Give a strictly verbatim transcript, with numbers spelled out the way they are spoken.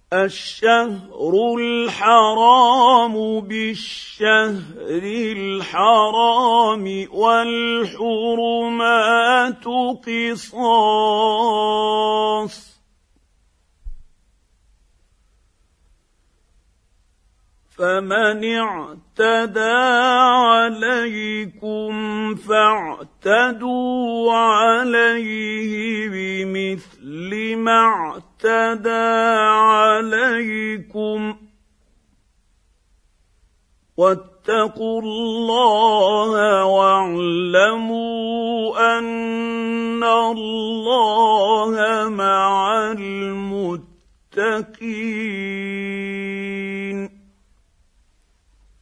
الشهر الحرام بالشهر الحرام والحرمات قصاص، فمن اعتدى عليكم فاعتدوا عليه بمثل ما اعتدى عليكم، واتقوا الله واعلموا أن الله مع